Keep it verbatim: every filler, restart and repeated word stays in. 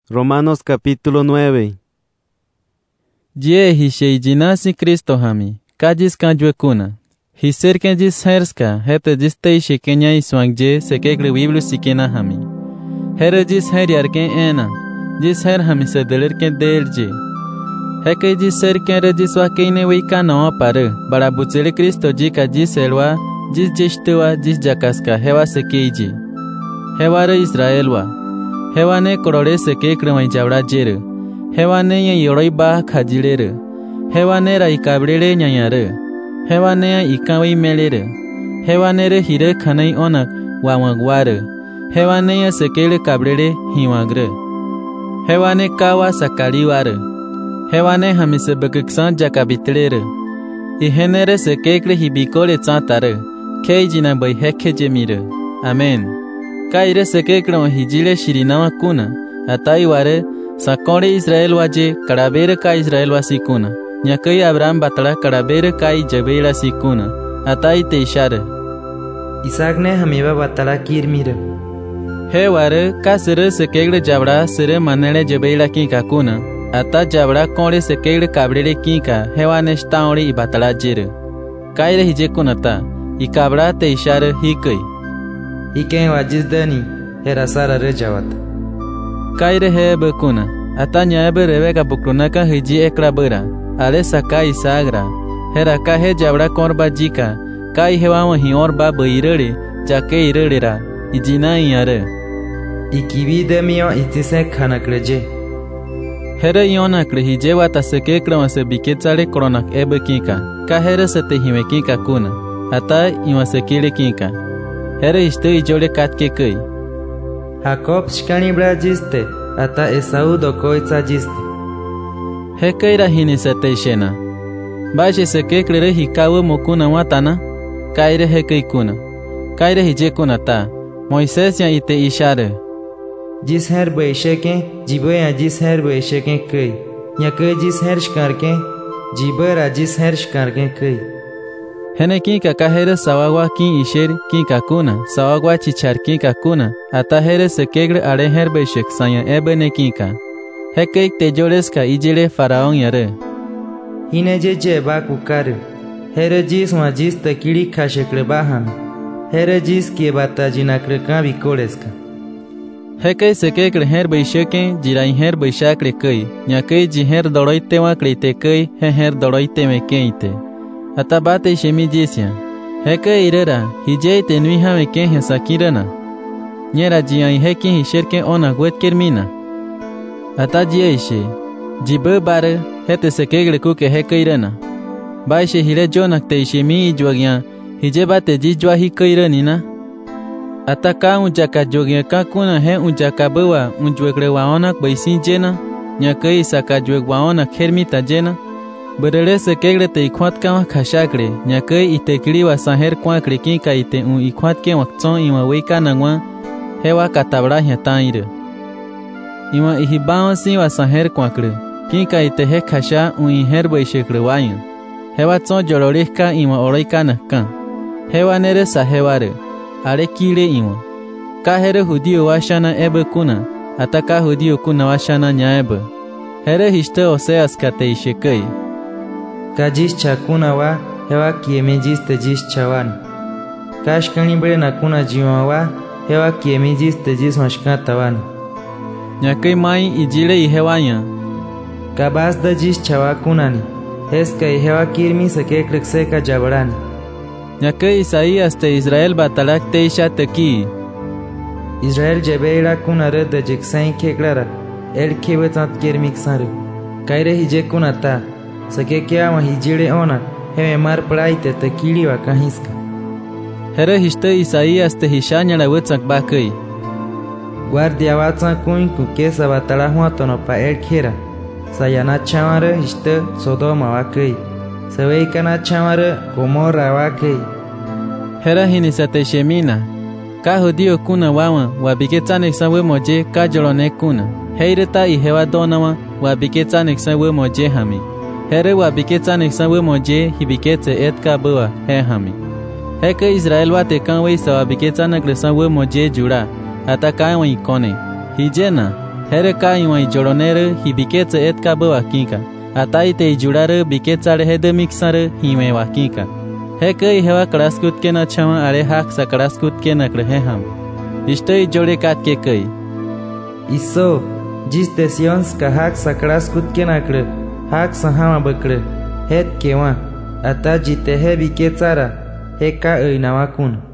Romanos capítulo nueve. Ye hishe jinasi Cristo hami, kajis kanjuekuna. Hiserken jis herska, hete jis teishi kenya iswang je sekekle biblu sikena hami. Here jis heriarken ena, jis her hami sedelerken delje. Heke jis serken re jis wakene wika no pare, barabutsele Cristo jika jis elwa, jis jeshtua jis jakaska hewa sekeiji. Hewa re Israelwa. Hewane korore sekekle wanjabra jere. Hewane ya yoroi ba khajilere. Hewane ra ikabrere nyanyare. Hewane ya ikawi melere. Hewane re hire khanai onak wawagware. Hewane ya sekele kabrere hiwagre. Hewane kawa sakaliware. Hewane hamise bekeksan jakabitlere. Ihenere sekekle hibikole tsantare. Keijina bai heke jemire. Amen. Kaire sekekle wa hijile shirinawa kuna. Atai ware sakore Israel waje karabere ka Israel wasikuna. Nyakai Abraham batala karabere kai jabela sikuna. Atai te ishare. Isaac ne hamiba batala kirmire. He ware ka sere sekekle jabra sere manele jabela ki kakuna. Ata jabra kore sekekle kabrele ki ka hewa neshtaori ibatala jere. Kaire hije kunata. Ikabra te ishare hikai. Iken wajis dani herasara rejawat. Kaire hebe kuna. Atanya ebe Rebeka bukrunaka hiji ekrabera. Ale sakai sagra. Hera ka he jabra korba jika. Kai hewa wahi orba beirere. Jake irera. Ijina iare. Ikibi demio itise khanakleje. Here ionakle hije wata seke kramase biketsale koronak ebe kika. Ka here sete hime kika kuna. Ata iwasekile kika. Here ishte ijole katke kai. Jacob shkani brajiste, ata Esau dokoitsa jiste. Hekeira hini seteshena. Baje sekekle hikawe mokuna watana. Kaire hekei kuna. Kaire hije kuna ta. Moises ya ite ishare. Jis her beisheke, jibe ya jis her beisheke kai. Nyake jis her shkarke, jibe ra jis her shkarke kai. Hene kinka kahere sawagwa kin isher kinka kuna, sawagwa chichar kinka kuna, ata here sekegre are herbe shek sanya ebene kinka. Hekek te joreska ijele faraon yare. Hine je je ba kukare. Here jis wa jis takiri khashekre bahan. Here jis kie bata jinakre ka bikoleska. Hekei sekegre herbe sheken jirai herbe shakre kai, nyakei ji her doroite wa krite kai, he her doroite me keite. Atabate shemi jisya. Heke irera, hijei tenui hame ken hesakirana. Nyera jiai heki hisherken ona gwet kermina. Ata jieshe. Jibe bare, hete sekegre kuke heke irena. Baishe hile jonak te shemi ijuagyan, hije bate jijua hike irenina. Ata ka unjaka jogyan ka kuna he unjaka bewa unjuegre waonak baisin jena. Nyake isaka jueg waonak hermita jena. Berere sekegre te ikwat ka khashakre nyake itekli wa saher kwa kreki ka ite un ikwat ke waktson iwa weika nangwa hewa katabra hyataire iwa ihibao si wa saher kwa kre ki ka ite he khasha un iher beishekre wayan hewa tson jororeka iwa oroika nakka hewa nere saheware are kile iwa ka here hudio washana ebe kuna ataka hudio kuna washana nyaebe here histe oseas kate ishekai Kajis chakuna wa hewa kiemejiste jis chawan. Kashkani bre nakuna jiwa wa hewa kiemejiste jis mashkatawan. Nyakei mai ijile ihewanya. Kabas da jis chawakunani. Heska ihewa kirmi sekeklik seka jabarani. Nyakei Isaías te Israel batalak te isha teki. Israel jebeira kuna red da jiksain keklara. El kebetat kirmik sare. Kaire hije kuna ta. Sake kya wa hijile ona heme mar plaite tekili wa kahiska. Here histe Isaías te hishanya la wetsak bakai. Guardia watsa kuin ku kesa batala huatono pa el kira. Sayana chamare histe Sodoma wakai. Seweikana chamare Gomorra wakai. Here hinisate shemina. Ka hudio kuna wawa wabiketane sawe moje ka jolone kuna. Heireta ihewa donawa wabiketane sawe moje hami. Here wa biketsa neksawe moje hibiketse etka bua he hami. Heke Israel wa te kanwe sa wa biketsa nekresa we moje jura ata kai wa ikone. Hijena Here ka iwan joronere hi biketse et ka ba wakinka. Atai te jurare biketsare hede mixare hime wakinka. He kai hewa kraskut ke na chama are hak sa kraskut ke na krehe ham. Istoi jore kat ke kai. Iso jis desions ka hak sa kraskut ke na kre hak sa hama bakre het kewa ata jite he biketsara he ka ei na wakun.